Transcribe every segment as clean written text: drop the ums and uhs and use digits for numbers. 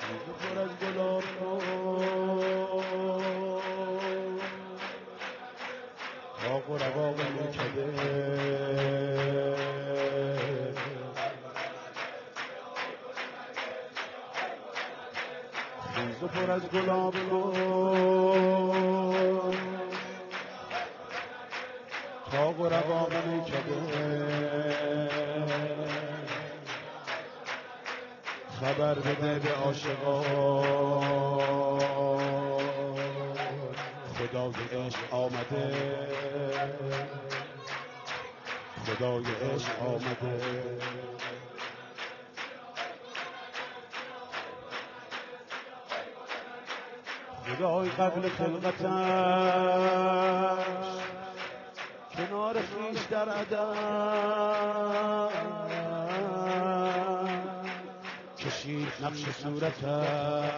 پر از گلاب باغ و رواق میکده خیز و پر از گلاب باغ و رواق میکده خبر بده به عاشقان خدای عشق آمده خدای عشق آمده خدای قبل خلقتش کنار خویش در عدم کشید نقش صورتش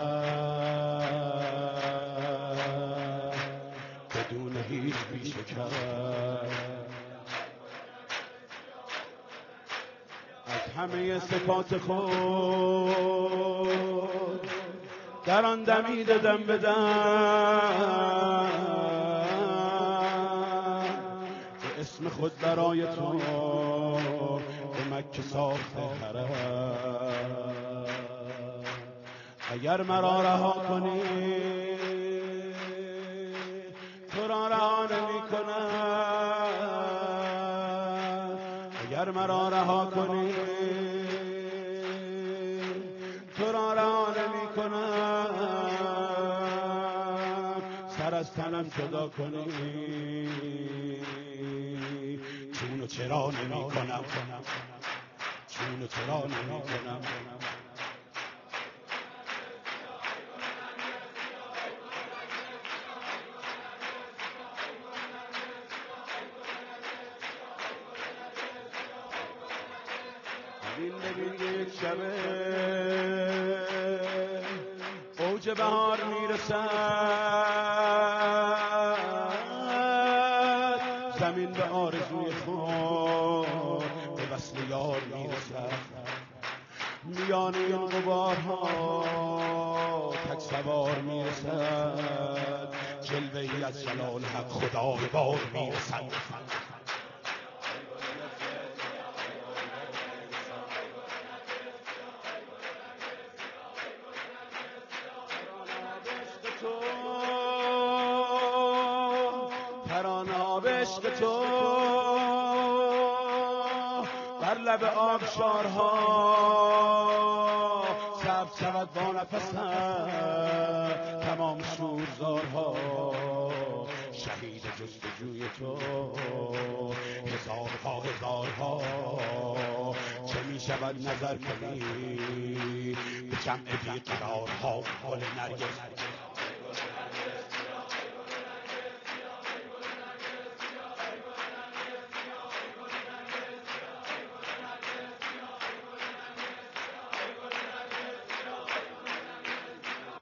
بدون هیچ پیشه کرد از همه صفات خود در آن دمیده دم به دم به اسم خود برای تو به مکه ساخته حرم اگر مرا رها کنی تو را رها نمی کنم اگر مرا رها کنی تو را رها نمی کنم سر از تنم جدا کنی چون و چرا نمی کنم چون و چرا نمی کنم ببین یک شبه اوج بهار میرسد زمین به آرزوی خود به وصل یار میرسد میان این غبارها تک سوار میرسد جلوه‌ای از جلال حق خدا به بار میرسد ترانه به عشق تو بر لب آبشارها سبز شود با نفسم تمام شورزارها شهید جستجوی تو هزارها چه می شود نظر کنی به جمع بیقرارها گل نرگس